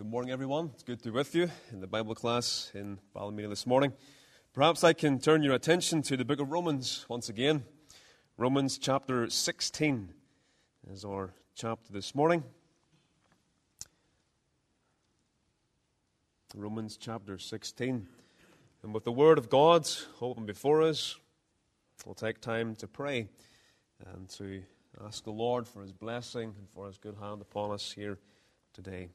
Good morning, everyone. It's good to be with you in the Bible class in Ballymena this morning. Perhaps I can turn your attention to the book of Romans once again. Romans chapter 16 is our chapter this morning. Romans chapter 16. And with the Word of God open before us, we'll take time to pray and to ask the Lord for His blessing and for His good hand upon us here today.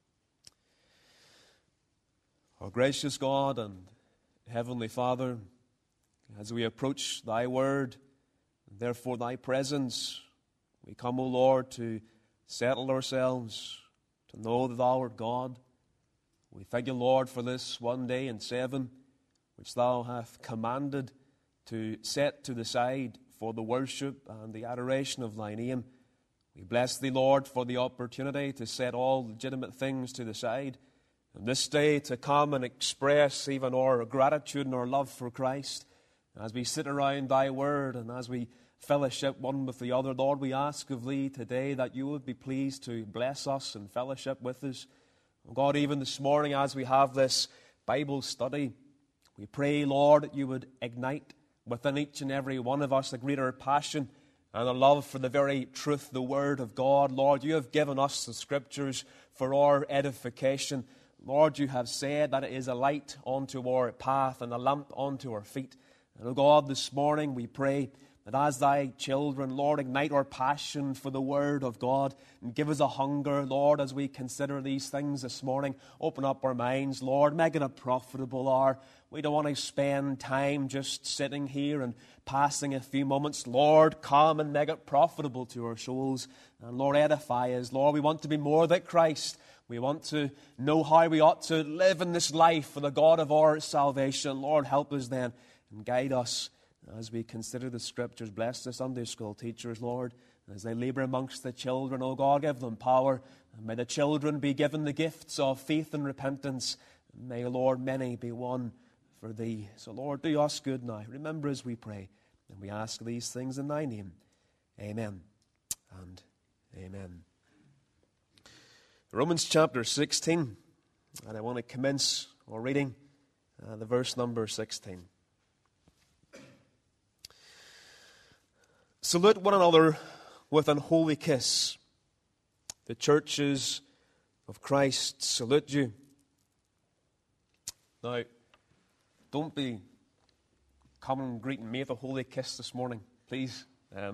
Our gracious God and Heavenly Father, as we approach Thy Word, and therefore Thy presence, we come, O Lord, to settle ourselves, to know that Thou art God. We thank You, Lord, for this one day in 7, which Thou hast commanded to set to the side for the worship and the adoration of Thy name. We bless Thee, Lord, for the opportunity to set all legitimate things to the side, and this day to come and express even our gratitude and our love for Christ. As we sit around Thy Word and as we fellowship one with the other, Lord, we ask of Thee today that You would be pleased to bless us and fellowship with us. God, even this morning as we have this Bible study, we pray, Lord, that You would ignite within each and every one of us a greater passion and a love for the very truth, the Word of God. Lord, You have given us the Scriptures for our edification. Lord, You have said that it is a light unto our path and a lamp unto our feet. And, O God, this morning we pray that as Thy children, Lord, ignite our passion for the Word of God and give us a hunger, Lord, as we consider these things this morning. Open up our minds, Lord, make it a profitable hour. We don't want to spend time just sitting here and passing a few moments. Lord, come and make it profitable to our souls. And Lord, edify us. Lord, we want to be more like Christ. We want to know how we ought to live in this life for the God of our salvation. Lord, help us then and guide us as we consider the Scriptures. Bless the Sunday school teachers, Lord, as they labor amongst the children. Oh God, give them power. And may the children be given the gifts of faith and repentance. And may, Lord, many be won for Thee. So, Lord, do us good now. Remember as we pray. And we ask these things in Thy name. Amen and amen. Romans chapter 16, and I want to commence our reading, the verse number 16. Salute one another with an holy kiss. The churches of Christ salute you. Now, don't be coming and greeting me with a holy kiss this morning, please. I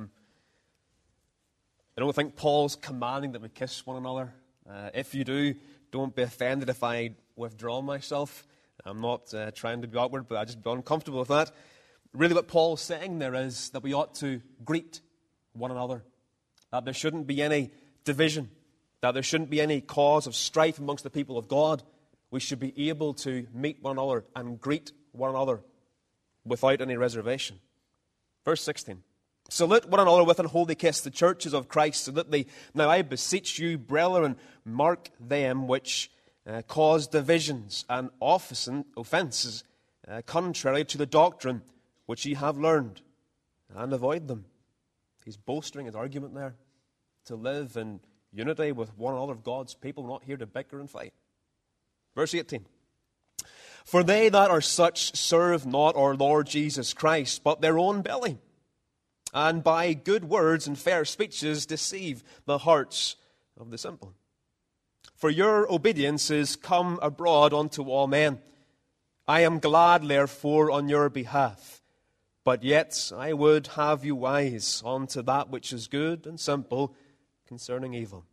don't think Paul's commanding that we kiss one another. If you do, don't be offended if I withdraw myself. I'm not trying to be awkward, but I just be uncomfortable with that. Really what Paul's saying there is that we ought to greet one another, that there shouldn't be any division, that there shouldn't be any cause of strife amongst the people of God. We should be able to meet one another and greet one another without any reservation. Verse 16. Salute one another with an holy kiss. The churches of Christ salute thee. Now I beseech you, brethren, mark them which cause divisions and offences contrary to the doctrine which ye have learned, and avoid them. He's bolstering his argument there. To live in unity with one another of God's people. We're not here to bicker and fight. Verse 18. For they that are such serve not our Lord Jesus Christ, but their own belly, and by good words and fair speeches deceive the hearts of the simple. For your obedience is come abroad unto all men. I am glad, therefore, on your behalf. But yet I would have you wise unto that which is good and simple concerning evil.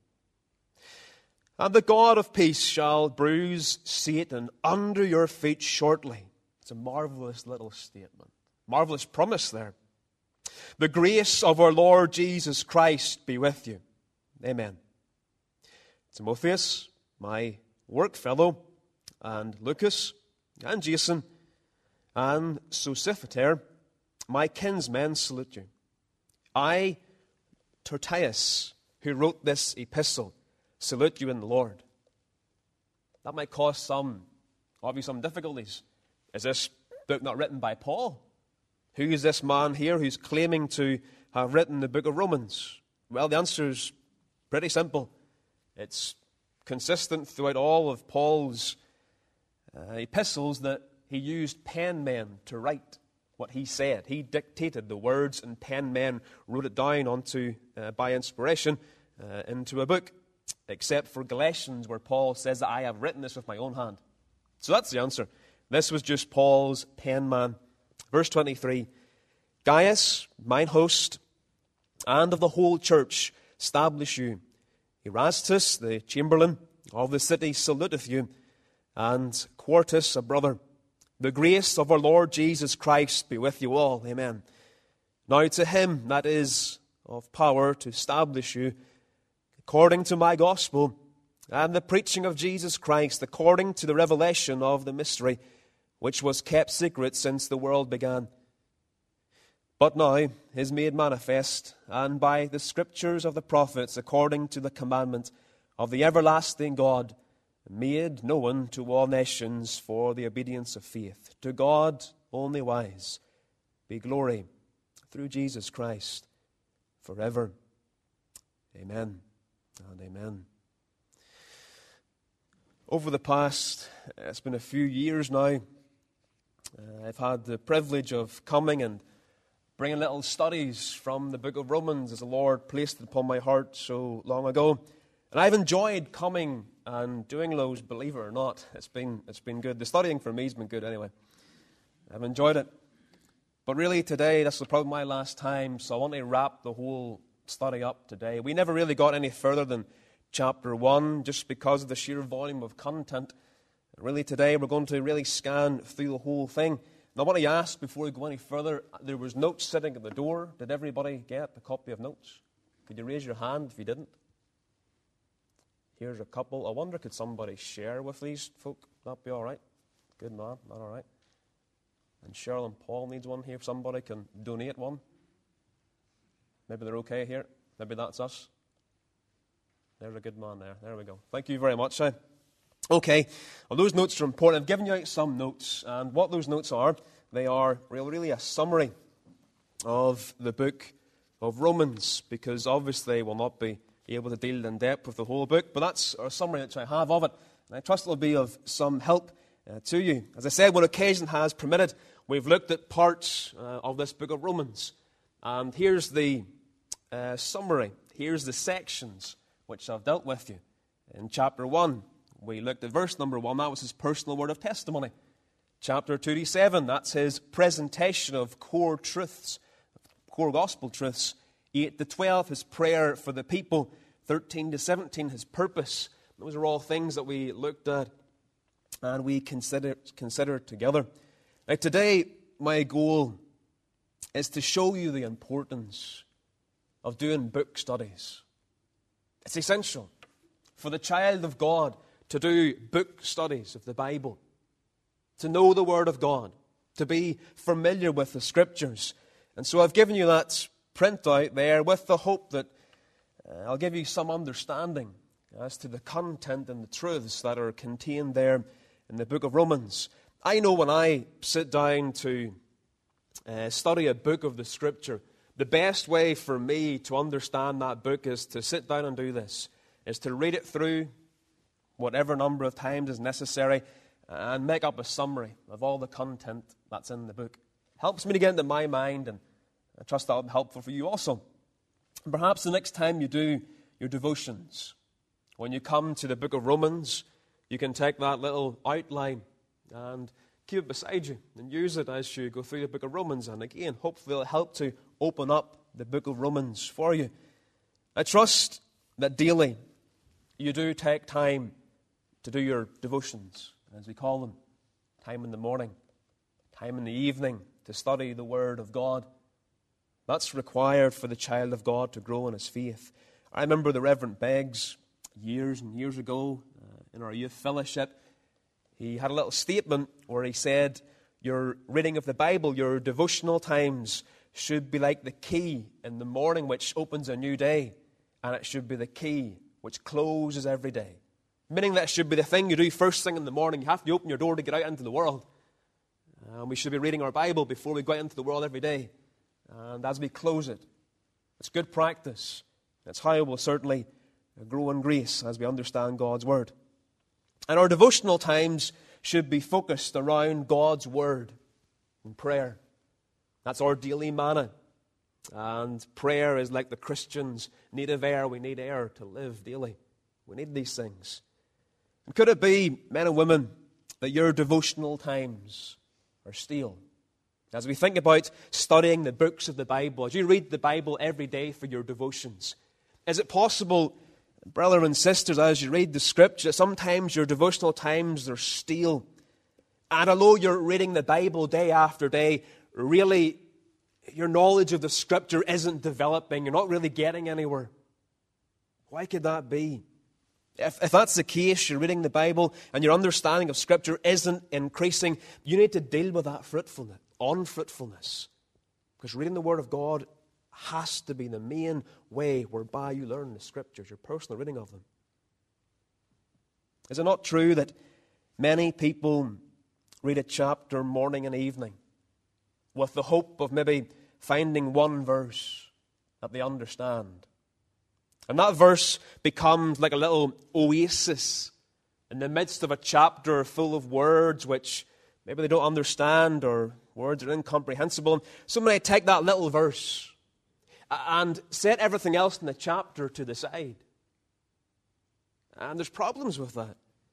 And the God of peace shall bruise Satan under your feet shortly. It's a marvelous little statement. Marvelous promise there. The grace of our Lord Jesus Christ be with you. Amen. Timotheus, my work fellow, and Lucas, and Jason, and Sosiphater, my kinsmen, salute you. I, Tertius, who wrote this epistle, salute you in the Lord. That might cause some difficulties. Is this book not written by Paul? Who is this man here who's claiming to have written the book of Romans? Well, the answer is pretty simple. It's consistent throughout all of Paul's epistles that he used pen men to write what he said. He dictated the words, and pen men wrote it down onto, by inspiration, into a book, except for Galatians, where Paul says that I have written this with my own hand. So that's the answer. This was just Paul's pen man. Verse 23, Gaius, mine host, and of the whole church, establish you. Erastus, the chamberlain of the city, saluteth you, and Quartus, a brother. The grace of our Lord Jesus Christ be with you all. Amen. Now to him that is of power to establish you, according to my gospel, and the preaching of Jesus Christ, according to the revelation of the mystery, which was kept secret since the world began, but now is made manifest, and by the scriptures of the prophets, according to the commandment of the everlasting God, made known to all nations for the obedience of faith. To God only wise be glory through Jesus Christ forever. Amen and amen. Over the past, it's been a few years now, I've had the privilege of coming and bringing little studies from the book of Romans as the Lord placed it upon my heart so long ago. And I've enjoyed coming and doing those, believe it or not. It's been good. The studying for me has been good anyway. I've enjoyed it. But really today, this is probably my last time, so I want to wrap the whole study up today. We never really got any further than chapter 1, just because of the sheer volume of content. Really today, we're going to really scan through the whole thing. And I want to ask, before we go any further, there was notes sitting at the door. Did everybody get a copy of notes? Could you raise your hand if you didn't? Here's a couple. I wonder, could somebody share with these folk? That'd be all right. Good man. Not all right. And Cheryl and Paul needs one here. If somebody can donate one. Maybe they're okay here. Maybe that's us. There's a good man there. There we go. Thank you very much. Okay. Well, those notes are important. I've given you out some notes. And what those notes are, they are really a summary of the book of Romans. Because obviously we'll not be able to deal in depth with the whole book, but that's a summary which I have of it, and I trust it will be of some help to you. As I said, when occasion has permitted, we've looked at parts of this book of Romans, and here's the summary. Here's the sections which I've dealt with you. In chapter 1, we looked at verse number 1. That was his personal word of testimony. Chapter 2 to 7, that's his presentation of core truths, core gospel truths. 8 to 12, his prayer for the people. 13 to 17, his purpose. Those are all things that we looked at and we considered together. Now today, my goal is to show you the importance of doing book studies. It's essential for the child of God to do book studies of the Bible, to know the Word of God, to be familiar with the Scriptures. And so I've given you that printout there with the hope that I'll give you some understanding as to the content and the truths that are contained there in the book of Romans. I know when I sit down to study a book of the Scripture, the best way for me to understand that book is to sit down and do this, is to read it through whatever number of times is necessary and make up a summary of all the content that's in the book. Helps me to get into my mind, and I trust that will be helpful for you also. And perhaps the next time you do your devotions, when you come to the book of Romans, you can take that little outline and keep it beside you and use it as you go through the book of Romans. And again, hopefully it'll help to open up the book of Romans for you. I trust that daily you do take time to do your devotions, as we call them. Time in the morning, time in the evening to study the Word of God. That's required for the child of God to grow in his faith. I remember the Reverend Beggs years and years ago in our youth fellowship. He had a little statement where he said, your reading of the Bible, your devotional times should be like the key in the morning which opens a new day, and it should be the key which closes every day. Meaning that it should be the thing you do first thing in the morning. You have to open your door to get out into the world. And we should be reading our Bible before we go out into the world every day. And as we close it, it's good practice. It's how we'll certainly grow in grace as we understand God's Word. And our devotional times should be focused around God's Word and prayer. That's our daily manna. And prayer is like the Christians' native air. We need air to live daily. We need these things. And could it be, men and women, that your devotional times are stale? As we think about studying the books of the Bible, as you read the Bible every day for your devotions, is it possible, brothers and sisters, as you read the Scripture, sometimes your devotional times are stale? And although you're reading the Bible day after day, really your knowledge of the Scripture isn't developing. You're not really getting anywhere. Why could that be? If that's the case, you're reading the Bible and your understanding of Scripture isn't increasing, you need to deal with that unfruitfulness. Because reading the Word of God has to be the main way whereby you learn the Scriptures, your personal reading of them. Is it not true that many people read a chapter morning and evening with the hope of maybe finding one verse that they understand? And that verse becomes like a little oasis in the midst of a chapter full of words which maybe they don't understand or words are incomprehensible. Somebody take that little verse and set everything else in the chapter to the side. And there's problems with that.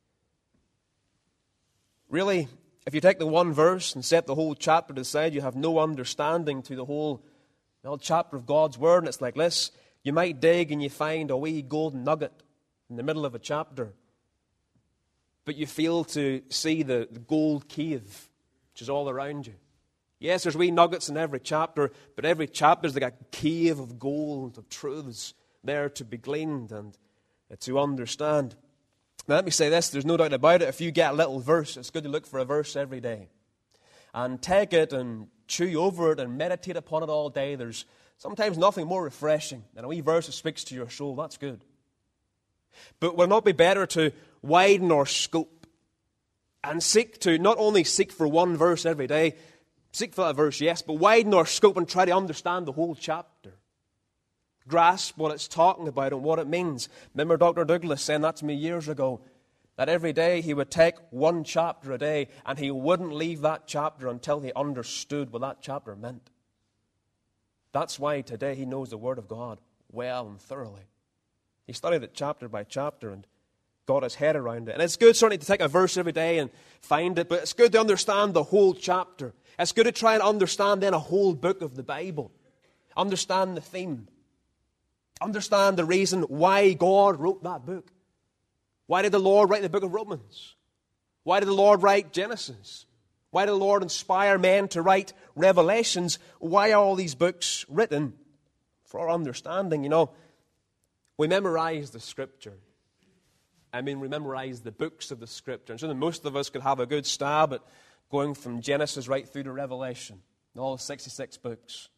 Really, if you take the one verse and set the whole chapter to the side, you have no understanding to the whole chapter of God's Word. And it's like this. You might dig and you find a wee golden nugget in the middle of a chapter. But you fail to see the gold cave, which is all around you. Yes, there's wee nuggets in every chapter, but every chapter is like a cave of gold, of truths there to be gleaned and to understand. Now, let me say this, there's no doubt about it. If you get a little verse, it's good to look for a verse every day. And take it and chew over it and meditate upon it all day. There's sometimes nothing more refreshing than a wee verse that speaks to your soul. That's good. But will it not be better to widen our scope and seek to not only seek for one verse every day, seek for that verse, yes, but widen our scope and try to understand the whole chapter. Grasp what it's talking about and what it means. Remember Dr. Douglas saying that to me years ago, that every day he would take one chapter a day and he wouldn't leave that chapter until he understood what that chapter meant. That's why today he knows the Word of God well and thoroughly. He studied it chapter by chapter and got his head around it. And it's good certainly to take a verse every day and find it, but it's good to understand the whole chapter. It's good to try and understand then a whole book of the Bible. Understand the theme. Understand the reason why God wrote that book. Why did the Lord write the book of Romans? Why did the Lord write Genesis? Why did the Lord inspire men to write Revelations? Why are all these books written? For our understanding, we memorize the Scripture. We memorize the books of the Scripture. And so most of us could have a good stab at going from Genesis right through to Revelation, all 66 books.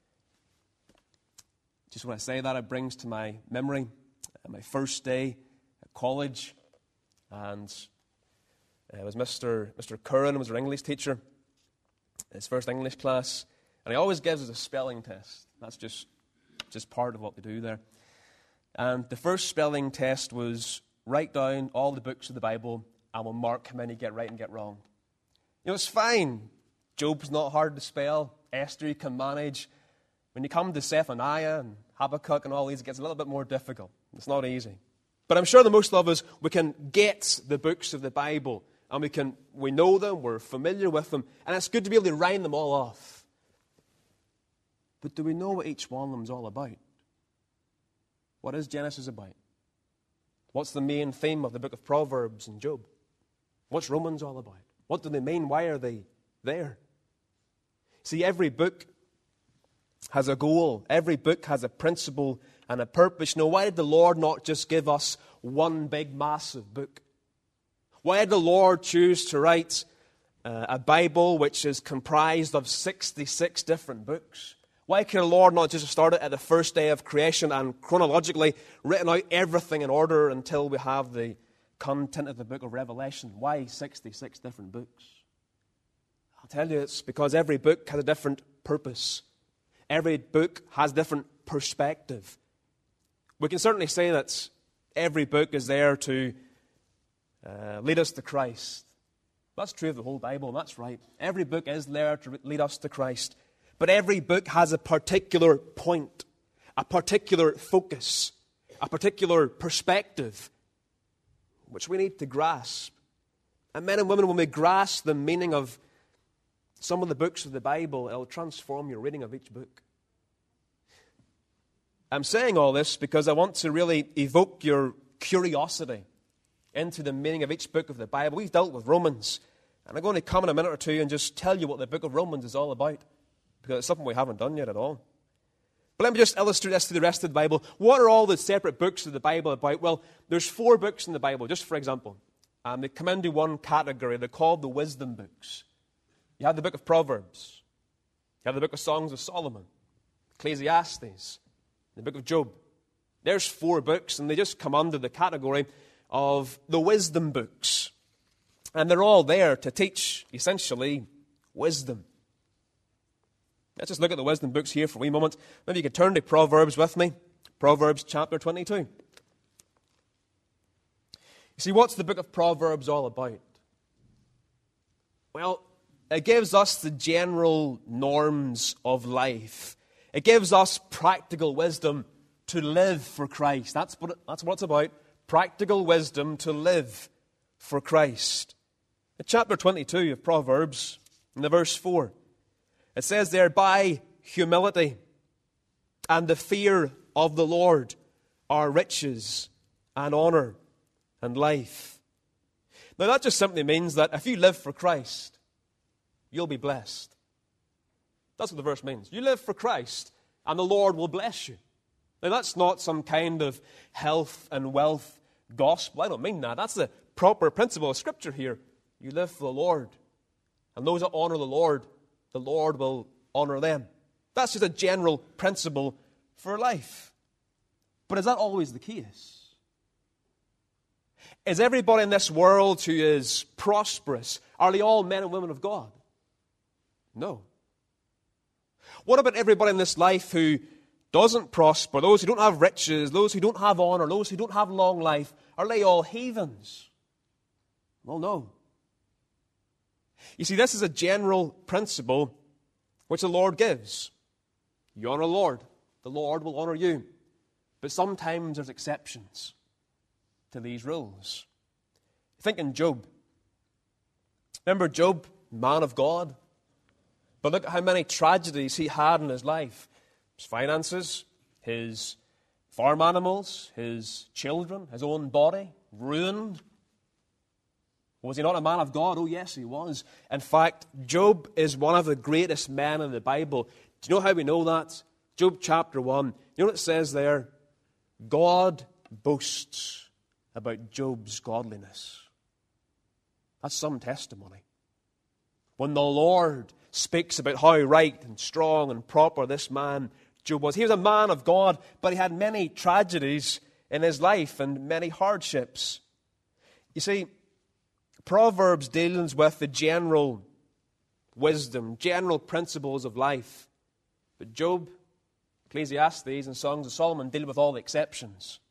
Just when I say that, it brings to my memory my first day at college. And it was Mr. Curran was our English teacher, his first English class. And he always gives us a spelling test. That's just part of what they do there. And the first spelling test was write down all the books of the Bible and we'll mark how many you get right and get wrong. It's fine. Job's not hard to spell. Esther you can manage. When you come to Zephaniah and Habakkuk and all these, it gets a little bit more difficult. It's not easy. But I'm sure that most of us, we can get the books of the Bible. And we know them, we're familiar with them. And it's good to be able to round them all off. But do we know what each one of them is all about? What is Genesis about? What's the main theme of the book of Proverbs and Job? What's Romans all about? What do they mean? Why are they there? See, every book has a goal. Every book has a principle and a purpose. Why did the Lord not just give us one big, massive book? Why did the Lord choose to write a Bible which is comprised of 66 different books? Why could the Lord not just have started at the first day of creation and chronologically written out everything in order until we have the content of the book of Revelation? Why 66 different books? I'll tell you, it's because every book has a different purpose. Every book has different perspective. We can certainly say that Every book is there to lead us to Christ. That's true of the whole Bible, and that's right. Every book is there to lead us to Christ. But every book has a particular point, a particular focus, a particular perspective, which we need to grasp. And men and women, when we grasp the meaning of some of the books of the Bible, it'll transform your reading of each book. I'm saying all this because I want to really evoke your curiosity into the meaning of each book of the Bible. We've dealt with Romans, and I'm going to come in a minute or two and just tell you what the book of Romans is all about, because it's something we haven't done yet at all. But let me just illustrate this to the rest of the Bible. What are all the separate books of the Bible about? Well, there's 4 books in the Bible, just for example. They come into one category. They're called the wisdom books. You have the book of Proverbs. You have the book of Songs of Solomon, Ecclesiastes, the book of Job. There's 4 books, and they just come under the category of the wisdom books. And they're all there to teach, essentially, wisdom. Let's just look at the wisdom books here for a wee moment. Maybe you could turn to Proverbs with me. Proverbs chapter 22. You see, what's the book of Proverbs all about? Well, it gives us the general norms of life. It gives us practical wisdom to live for Christ. That's what it's about. Practical wisdom to live for Christ. In chapter 22 of Proverbs, in the verse 4, it says there, by humility and the fear of the Lord are riches and honor and life. Now that just simply means that if you live for Christ, you'll be blessed. That's what the verse means. You live for Christ and the Lord will bless you. Now that's not some kind of health and wealth gospel. I don't mean that. That's the proper principle of Scripture here. You live for the Lord. And those that honor the Lord will honor them. That's just a general principle for life. But is that always the case? Is everybody in this world who is prosperous, are they all men and women of God? No. What about everybody in this life who doesn't prosper, those who don't have riches, those who don't have honor, those who don't have long life? Are they all heathens? Well, no. You see, this is a general principle which the Lord gives. You honor the Lord will honor you. But sometimes there's exceptions to these rules. Think in Job. Remember Job, man of God? But look at how many tragedies he had in his life. His finances, his farm animals, his children, his own body, ruined. Was he not a man of God? Oh, yes, he was. In fact, Job is one of the greatest men in the Bible. Do you know how we know that? Job chapter 1. You know what it says there? God boasts about Job's godliness. That's some testimony. When the Lord speaks about how right and strong and proper this man Job was. He was a man of God, but he had many tragedies in his life and many hardships. You see, Proverbs deals with the general wisdom, general principles of life. But Job, Ecclesiastes, and Songs of Solomon deal with all the exceptions.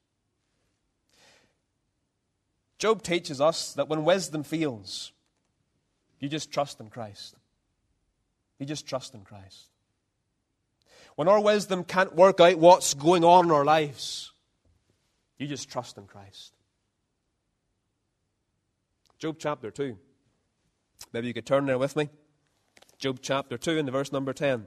Job teaches us that when wisdom fails, you just trust in Christ. You just trust in Christ. When our wisdom can't work out what's going on in our lives, you just trust in Christ. Job chapter 2. Maybe you could turn there with me. Job chapter 2 and the verse number 10.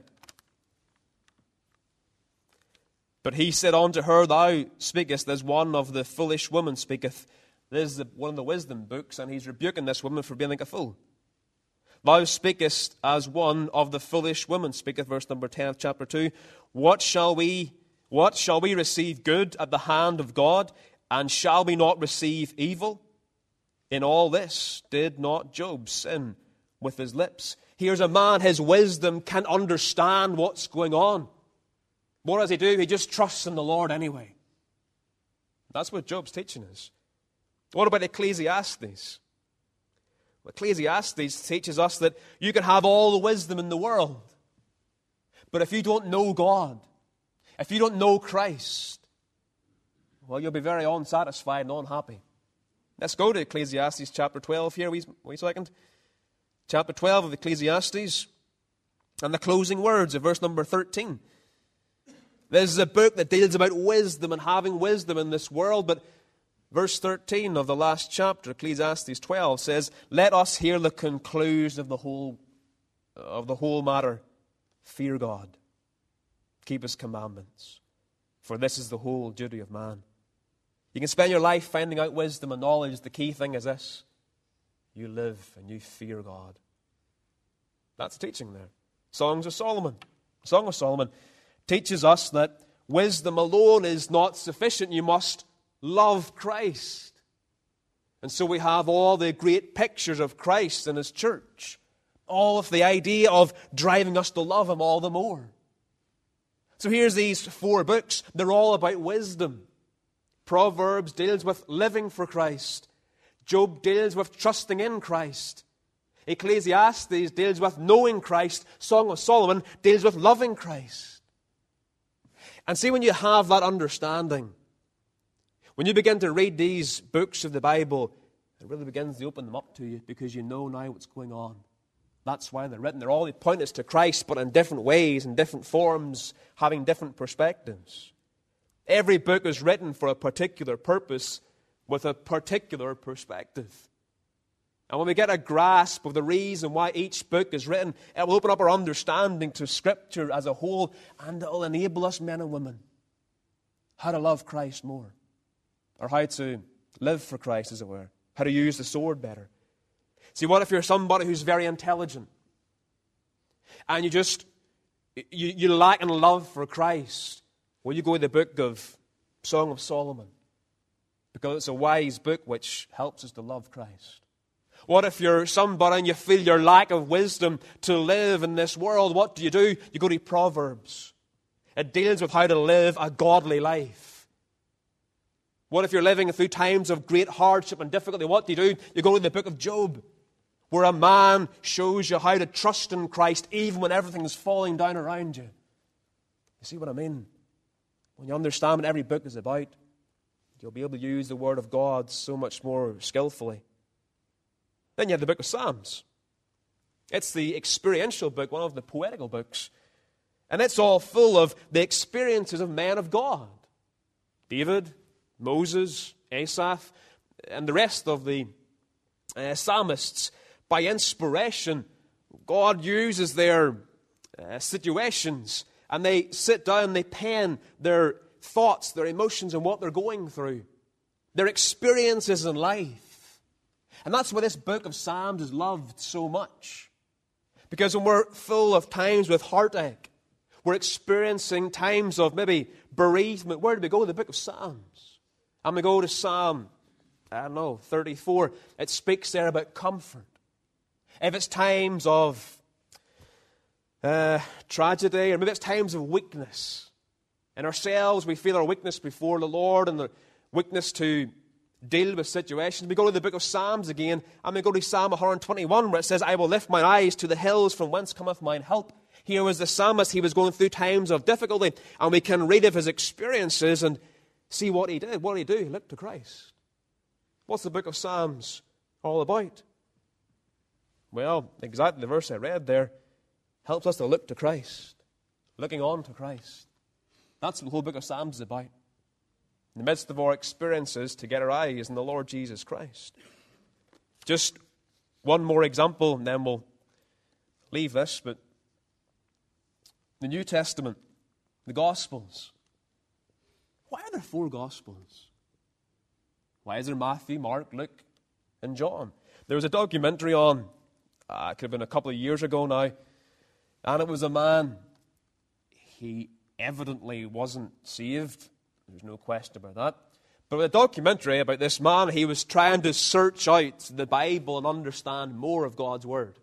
But he said unto her, Thou speakest as one of the foolish women speaketh. This is one of the wisdom books, and he's rebuking this woman for being like a fool. Thou speakest as one of the foolish women speaketh, verse number 10 of chapter 2. What shall we receive good at the hand of God, and shall we not receive evil? In all this did not Job sin with his lips. Here's a man, his wisdom can understand what's going on. What does he do? He just trusts in the Lord anyway. That's what Job's teaching us. What about Ecclesiastes? Well, Ecclesiastes teaches us that you can have all the wisdom in the world, but if you don't know God, if you don't know Christ, well, you'll be very unsatisfied and unhappy. Let's go to Ecclesiastes chapter 12 here, wait a second. Chapter 12 of Ecclesiastes, and the closing words of verse number 13. This is a book that deals about wisdom and having wisdom in this world, but verse 13 of the last chapter, Ecclesiastes 12, says, "Let us hear the conclusion of the whole matter. Fear God. Keep His commandments. For this is the whole duty of man." You can spend your life finding out wisdom and knowledge. The key thing is this: you live and you fear God. That's teaching there. Songs of Solomon. Song of Solomon teaches us that wisdom alone is not sufficient. You must love Christ. And so we have all the great pictures of Christ and His church. All of the idea of driving us to love Him all the more. So here's these 4 books. They're all about wisdom. Proverbs deals with living for Christ. Job deals with trusting in Christ. Ecclesiastes deals with knowing Christ. Song of Solomon deals with loving Christ. And see, when you have that understanding, when you begin to read these books of the Bible, it really begins to open them up to you because you know now what's going on. That's why they're written. They're all point us to Christ, but in different ways, in different forms, having different perspectives. Every book is written for a particular purpose with a particular perspective. And when we get a grasp of the reason why each book is written, it will open up our understanding to Scripture as a whole, and it will enable us, men and women, how to love Christ more, or how to live for Christ, as it were, how to use the sword better. See, what if you're somebody who's very intelligent, and you lack in love for Christ? Well, you go to the book of Song of Solomon, because it's a wise book which helps us to love Christ. What if you're somebody and you feel your lack of wisdom to live in this world? What do? You go to Proverbs. It deals with how to live a godly life. What if you're living through times of great hardship and difficulty? What do? You go to the book of Job, where a man shows you how to trust in Christ even when everything is falling down around you. You see what I mean? When you understand what every book is about, you'll be able to use the Word of God so much more skillfully. Then you have the book of Psalms. It's the experiential book, one of the poetical books. And it's all full of the experiences of men of God. David, Moses, Asaph, and the rest of the psalmists. By inspiration, God uses their situations, and they sit down, they pen their thoughts, their emotions, and what they're going through, their experiences in life. And that's why this book of Psalms is loved so much. Because when we're full of times with heartache, we're experiencing times of maybe bereavement, where do we go? To the book of Psalms. And we go to Psalm, 34. It speaks there about comfort. If it's times of tragedy, or maybe it's times of weakness. In ourselves, we feel our weakness before the Lord and the weakness to deal with situations. We go to the book of Psalms again, and we go to Psalm 121, where it says, "I will lift my eyes to the hills, from whence cometh mine help." Here was the psalmist. He was going through times of difficulty, and we can read of his experiences and see what he did. What did he do? He looked to Christ. What's the book of Psalms all about? Well, exactly the verse I read there helps us to look to Christ, looking on to Christ. That's what the whole book of Psalms is about. In the midst of our experiences, to get our eyes on the Lord Jesus Christ. Just one more example, and then we'll leave this. But the New Testament, the Gospels. Why are there 4 Gospels? Why is there Matthew, Mark, Luke, and John? There was a documentary on, it could have been a couple of years ago now, and it was a man. He evidently wasn't saved. There's no question about that. But with a documentary about this man, he was trying to search out the Bible and understand more of God's Word.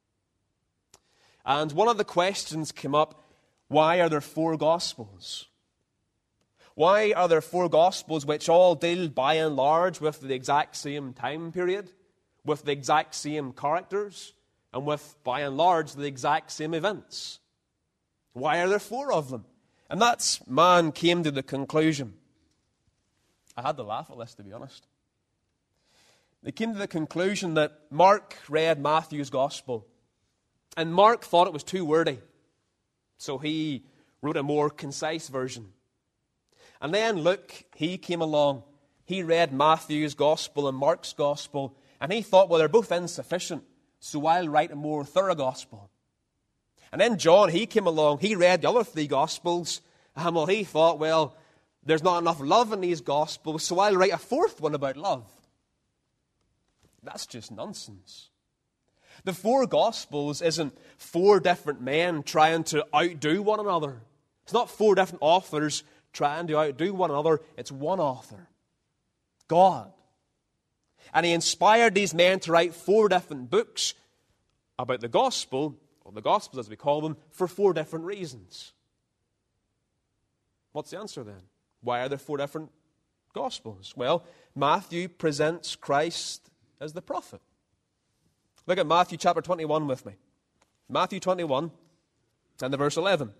And one of the questions came up, why are there 4 Gospels? Why are there 4 Gospels which all deal by and large with the exact same time period, with the exact same characters, and with, by and large, the exact same events? Why are there 4 of them? And that man came to the conclusion I had to laugh at this, to be honest. They came to the conclusion that Mark read Matthew's gospel, and Mark thought it was too wordy, so he wrote a more concise version. And then Luke, he came along. He read Matthew's gospel and Mark's gospel, and he thought, well, they're both insufficient, so I'll write a more thorough gospel. And then John, he came along. He read the other three gospels, and well, he thought, well, there's not enough love in these gospels, so I'll write a fourth one about love. That's just nonsense. The four Gospels isn't four different men trying to outdo one another. It's not four different authors trying to outdo one another. It's one author, God. And He inspired these men to write four different books about the Gospel, or the Gospels as we call them, for four different reasons. What's the answer then? Why are there four different Gospels? Well, Matthew presents Christ as the prophet. Look at Matthew chapter 21 with me. Matthew 21 and the verse 11.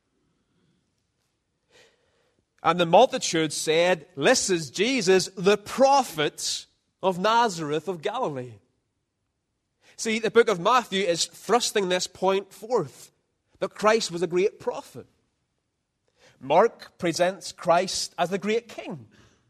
And the multitude said, this is Jesus, the prophet of Nazareth of Galilee. See, the book of Matthew is thrusting this point forth, that Christ was a great prophet. Mark presents Christ as the great king.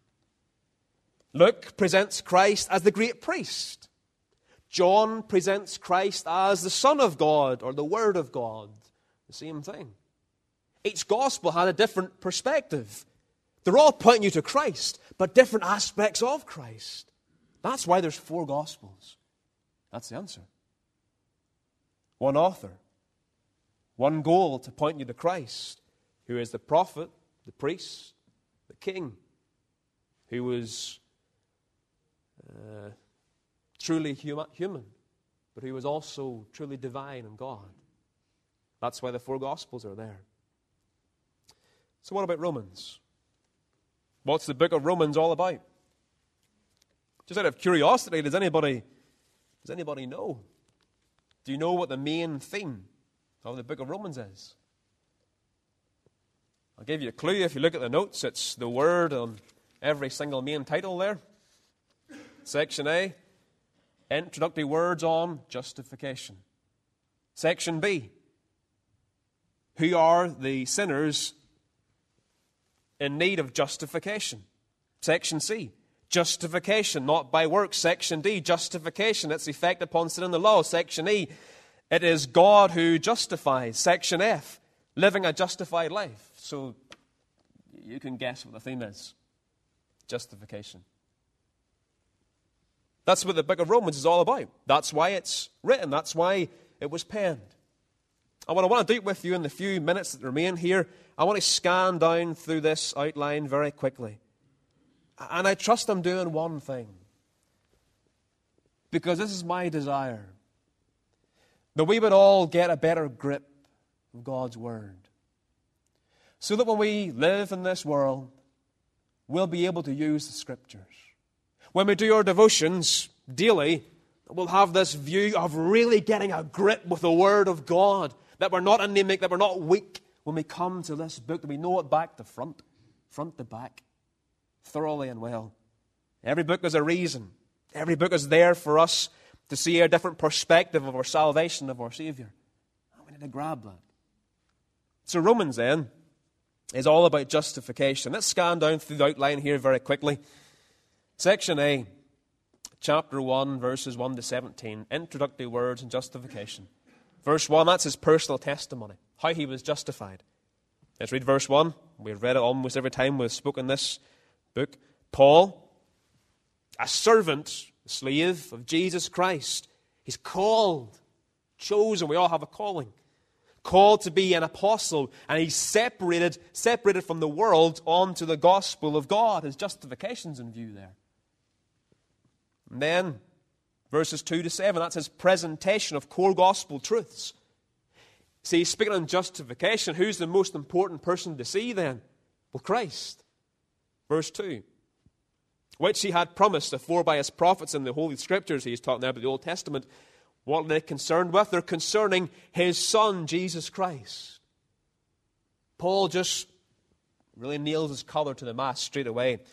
Luke presents Christ as the great priest. John presents Christ as the Son of God or the Word of God. The same thing. Each gospel had a different perspective. They're all pointing you to Christ, but different aspects of Christ. That's why there's four gospels. That's the answer. One author. One goal to point you to Christ, who is the prophet, the priest, the king, who was truly human, but who was also truly divine and God. That's why the four Gospels are there. So what about Romans? What's the book of Romans all about? Just out of curiosity, does anybody know? Do you know what the main theme of the book of Romans is? I'll give you a clue. If you look at the notes, it's the word on every single main title there. Section A, introductory words on justification. Section B, who are the sinners in need of justification. Section C, justification, not by works. Section D, justification, its effect upon sin and the law. Section E, it is God who justifies. Section F, living a justified life. So you can guess what the theme is. Justification. That's what the book of Romans is all about. That's why it's written. That's why it was penned. And what I want to do with you in the few minutes that remain here, I want to scan down through this outline very quickly. And I trust I'm doing one thing. Because this is my desire. That we would all get a better grip of God's Word. So that when we live in this world, we'll be able to use the Scriptures. When we do our devotions daily, we'll have this view of really getting a grip with the Word of God. That we're not anemic, that we're not weak when we come to this book, that we know it back to front to back, thoroughly and well. Every book is a reason. Every book is there for us to see a different perspective of our salvation, of our Savior. We need to grab that. So Romans then is all about justification. Let's scan down through the outline here very quickly. Section A, chapter 1, verses 1 to 17, introductory words and justification. Verse 1, that's his personal testimony, how he was justified. Let's read verse 1. We've read it almost every time we've spoken this book. Paul, a servant, a slave of Jesus Christ. He's called, chosen. We all have a calling. Called to be an apostle, and he's separated from the world onto the gospel of God. His justification's in view there. And then, verses 2 to 7, that's his presentation of core gospel truths. See, speaking on justification, who's the most important person to see then? Well, Christ. Verse 2, which he had promised afore by his prophets in the Holy Scriptures. He's talking now about the Old Testament. What are they concerned with? They're concerning his Son, Jesus Christ. Paul just really nails his collar to the mast straight away.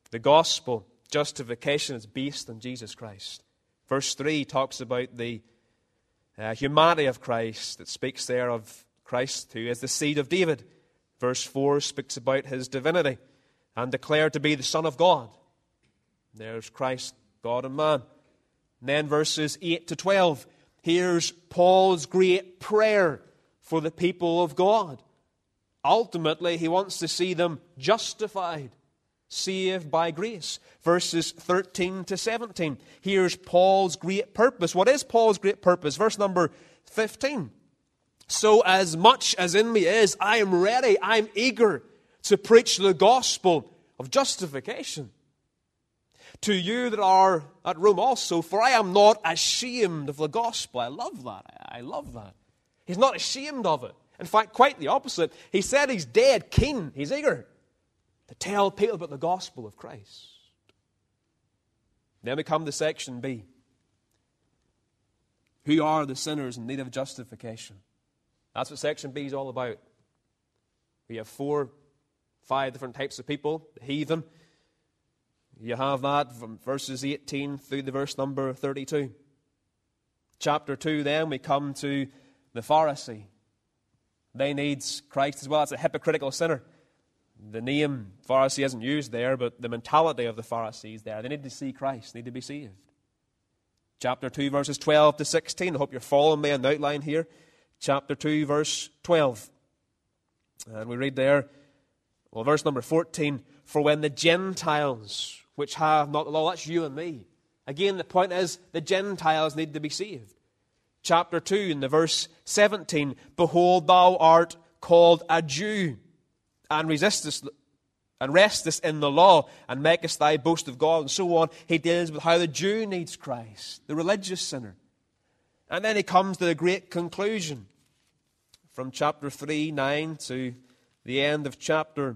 The gospel, justification, is based on Jesus Christ. Verse 3 talks about the humanity of Christ. It speaks there of Christ who is the seed of David. Verse 4 speaks about his divinity and declared to be the Son of God. There's Christ, God and man. And then verses 8 to 12, here's Paul's great prayer for the people of God. Ultimately, he wants to see them justified, saved by grace. Verses 13 to 17, here's Paul's great purpose. What is Paul's great purpose? Verse number 15. So as much as in me is, I am ready, I am eager to preach the gospel of justification to you that are at Rome also, for I am not ashamed of the gospel. I love that. I love that. He's not ashamed of it. In fact, quite the opposite. He said he's dead keen. He's eager to tell people about the gospel of Christ. Then we come to section B. Who are the sinners in need of justification? That's what section B is all about. We have 4, 5 different types of people. The heathen. You have that from verses 18 through the verse number 32. Chapter 2, then, we come to the Pharisee. They need Christ as well. It's a hypocritical sinner. The name Pharisee isn't used there, but the mentality of the Pharisees there. They need to see Christ, need to be saved. Chapter 2, verses 12 to 16. I hope you're following me on the outline here. Chapter 2, verse 12. And we read there, well, verse number 14, for when the Gentiles, which have not the law, that's you and me. Again, the point is, the Gentiles need to be saved. Chapter 2, in the verse 17, behold, thou art called a Jew, and restest in the law, and makest thy boast of God, and so on. He deals with how the Jew needs Christ, the religious sinner. And then he comes to the great conclusion from chapter 3, 9 to the end of chapter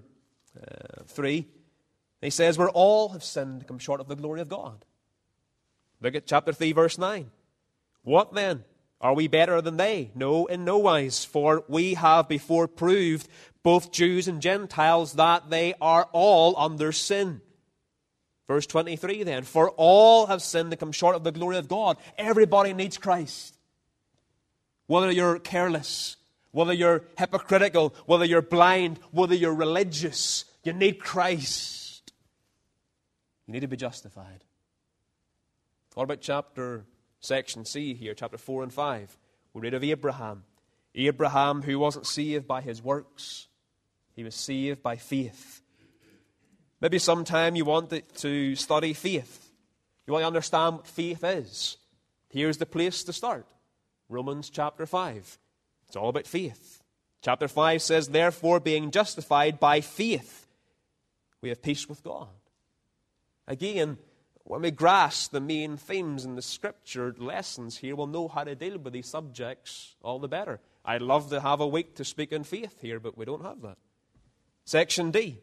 3. He says, where all have sinned and come short of the glory of God. Look at chapter 3, verse 9. What then? Are we better than they? No, in no wise. For we have before proved, both Jews and Gentiles, that they are all under sin. Verse 23 then. For all have sinned and come short of the glory of God. Everybody needs Christ. Whether you're careless, whether you're hypocritical, whether you're blind, whether you're religious, you need Christ. You need to be justified. What about section C here, chapter 4 and 5? We read of Abraham. Abraham who wasn't saved by his works. He was saved by faith. Maybe sometime you want to study faith. You want to understand what faith is. Here's the place to start. Romans chapter 5. It's all about faith. Chapter 5 says, therefore, being justified by faith, we have peace with God. Again, when we grasp the main themes in the Scripture lessons here, we'll know how to deal with these subjects all the better. I'd love to have a week to speak in faith here, but we don't have that. Section D,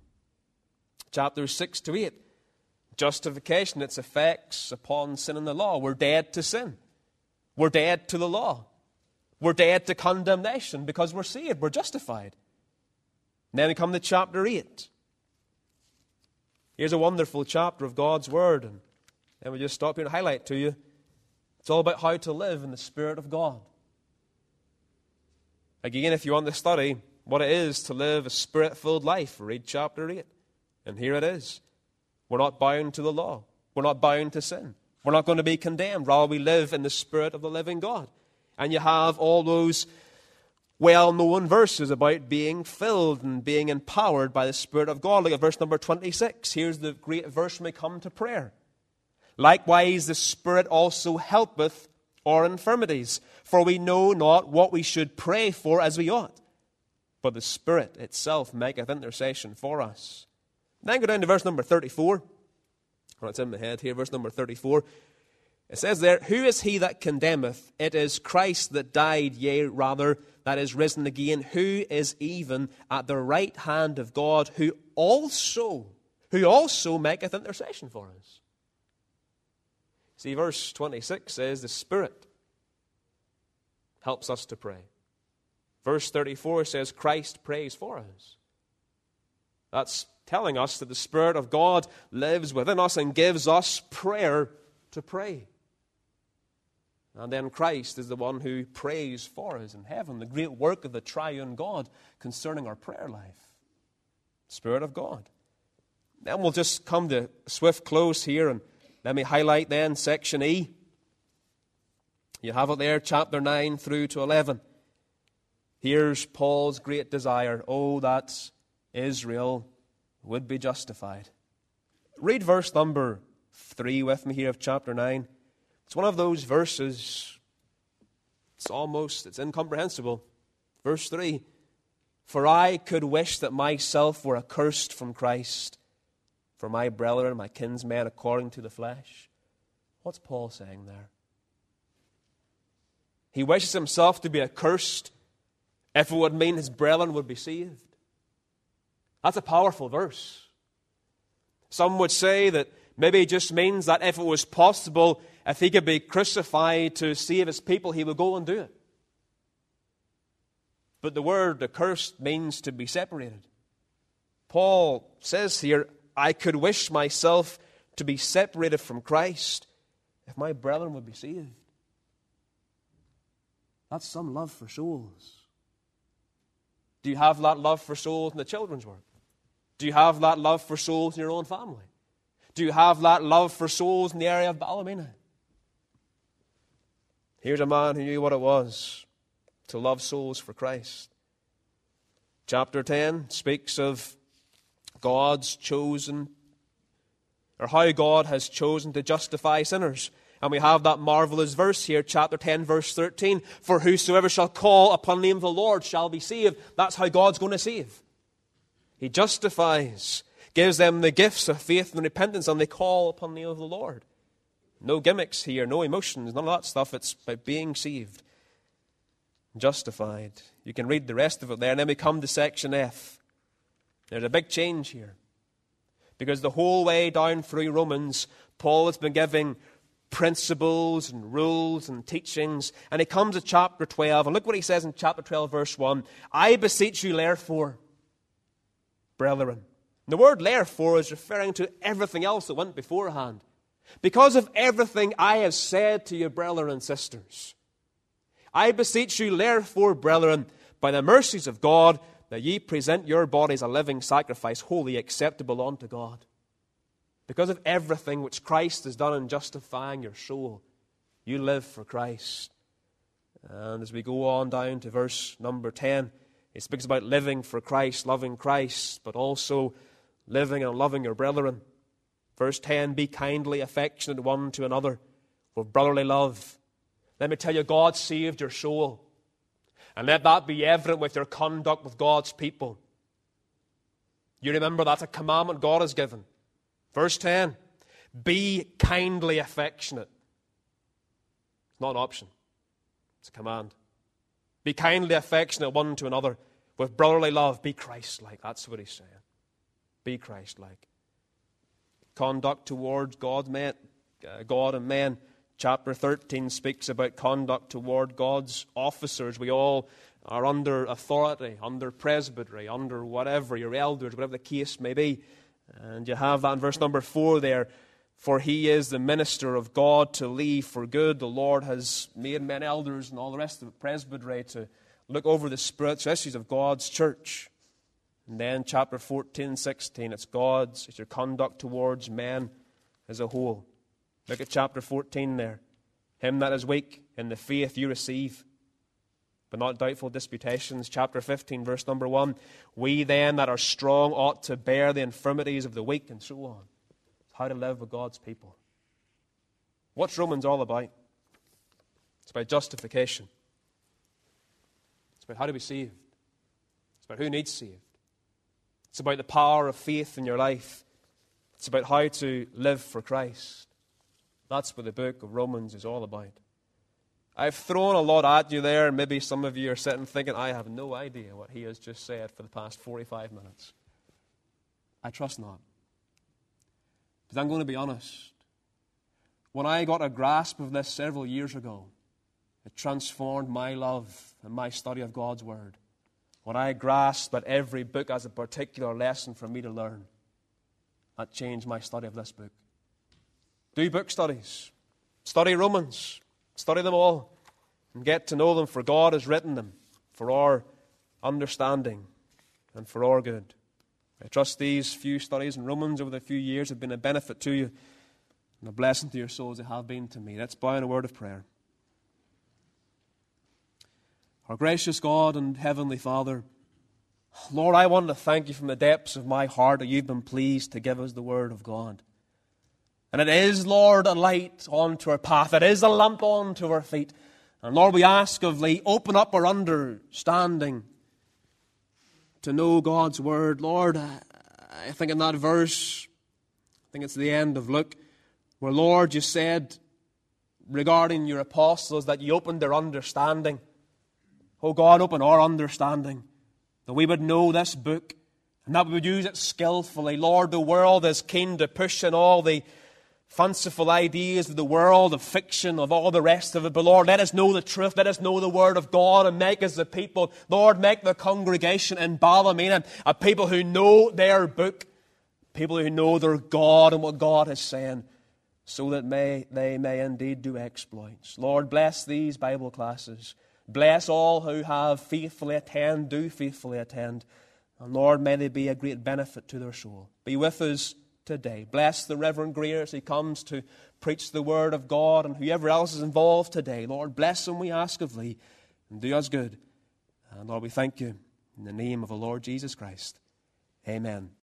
chapters 6 to 8. Justification, its effects upon sin and the law. We're dead to sin. We're dead to the law. We're dead to condemnation because we're saved. We're justified. And then we come to chapter 8. Here's a wonderful chapter of God's Word. And then we just stop here and highlight to you. It's all about how to live in the Spirit of God. Again, if you want to study what it is to live a Spirit-filled life, read chapter 8. And here it is. We're not bound to the law. We're not bound to sin. We're not going to be condemned. Rather, we live in the Spirit of the living God. And you have all those well-known verses about being filled and being empowered by the Spirit of God. Look at verse number 26. Here's the great verse when we come to prayer. Likewise, the Spirit also helpeth our infirmities, for we know not what we should pray for as we ought. But the Spirit itself maketh intercession for us. Then go down to verse number 34. Well, it's in my head here, verse number 34. It says there, who is he that condemneth? It is Christ that died, yea, rather, that is risen again, who is even at the right hand of God, who also maketh intercession for us. See, verse 26 says the Spirit helps us to pray. Verse 34 says Christ prays for us. That's telling us that the Spirit of God lives within us and gives us prayer to pray. And then Christ is the one who prays for us in heaven, the great work of the triune God concerning our prayer life. Spirit of God. Then we'll just come to a swift close here, and let me highlight then section E. You have it there, chapter 9 through to 11. Here's Paul's great desire. Oh, that Israel would be justified. Read verse number 3 with me here of chapter 9. It's one of those verses, it's incomprehensible. Verse 3, for I could wish that myself were accursed from Christ, for my brethren, my kinsmen, according to the flesh. What's Paul saying there? He wishes himself to be accursed if it would mean his brethren would be saved. That's a powerful verse. Some would say that maybe it just means that if it was possible, if he could be crucified to save his people, he would go and do it. But the word accursed means to be separated. Paul says here, I could wish myself to be separated from Christ if my brethren would be saved. That's some love for souls. Do you have that love for souls in the children's work? Do you have that love for souls in your own family? Do you have that love for souls in the area of Ballymena? Here's a man who knew what it was to love souls for Christ. Chapter 10 speaks of God's chosen, or how God has chosen to justify sinners. And we have that marvelous verse here, chapter 10, verse 13. For whosoever shall call upon the name of the Lord shall be saved. That's how God's going to save. He justifies, gives them the gifts of faith and repentance, and they call upon the name of the Lord. No gimmicks here, no emotions, none of that stuff. It's about being saved, justified. You can read the rest of it there, and then we come to section F. There's a big change here. Because the whole way down through Romans, Paul has been giving principles and rules and teachings. And he comes to chapter 12, and look what he says in chapter 12, verse 1. I beseech you, therefore, brethren. The word therefore is referring to everything else that went beforehand. Because of everything I have said to you, brethren and sisters, I beseech you, therefore, brethren, by the mercies of God, that ye present your bodies a living sacrifice, holy, acceptable unto God. Because of everything which Christ has done in justifying your soul, you live for Christ. And as we go on down to verse number 10, it speaks about living for Christ, loving Christ, but also living and loving your brethren. Verse 10, be kindly affectionate one to another with brotherly love. Let me tell you, God saved your soul. And let that be evident with your conduct with God's people. You remember that's a commandment God has given. Verse 10, be kindly affectionate. It's not an option. It's a command. Be kindly affectionate one to another with brotherly love. Be Christ-like. That's what he's saying. Be Christ-like. Conduct towards God and men. Chapter 13 speaks about conduct toward God's officers. We all are under authority, under presbytery, under whatever, your elders, whatever the case may be. And you have that in verse number 4 there. For he is the minister of God to leave for good. The Lord has made men elders and all the rest of it, presbytery, to look over the spiritual issues of God's church. And then chapter 14 and 16, it's your conduct towards men as a whole. Look at chapter 14 there. Him that is weak in the faith you receive, but not doubtful disputations. Chapter 15, verse number 1. We then that are strong ought to bear the infirmities of the weak, and so on. How to live with God's people. What's Romans all about? It's about justification. It's about how to be saved. It's about who needs saved. It's about the power of faith in your life. It's about how to live for Christ. That's what the book of Romans is all about. I've thrown a lot at you there, and maybe some of you are sitting thinking, I have no idea what he has just said for the past 45 minutes. I trust not. Because I'm going to be honest. When I got a grasp of this several years ago, it transformed my love and my study of God's Word. When I grasped that every book has a particular lesson for me to learn. that changed my study of this book. Do book studies. Study Romans. Study them all and get to know them, for God has written them for our understanding and for our good. I trust these few studies in Romans over the few years have been a benefit to you and a blessing to your souls. They have been to me. Let's bow in a word of prayer. Our gracious God and Heavenly Father, Lord, I want to thank you from the depths of my heart that you've been pleased to give us the Word of God. And it is, Lord, a light onto our path. It is a lamp onto our feet. And Lord, we ask of thee, open up our understanding to know God's Word. Lord, I think in that verse, I think it's the end of Luke, where, Lord, you said regarding your apostles that you opened their understanding. Oh God, open our understanding, that we would know this book and that we would use it skillfully. Lord, the world is keen to push in all the fanciful ideas of the world, of fiction, of all the rest of it. But Lord, let us know the truth. Let us know the Word of God and make us the people. Lord, make the congregation in Ballymena a people who know their book, people who know their God and what God is saying, so that they may indeed do exploits. Lord, bless these Bible classes. Bless all who have faithfully attend, do faithfully attend. And Lord, may they be a great benefit to their soul. Be with us today. Bless the Reverend Greer as he comes to preach the Word of God, and whoever else is involved today. Lord, bless him, we ask of thee, and do us good. And Lord, we thank you in the name of the Lord Jesus Christ. Amen.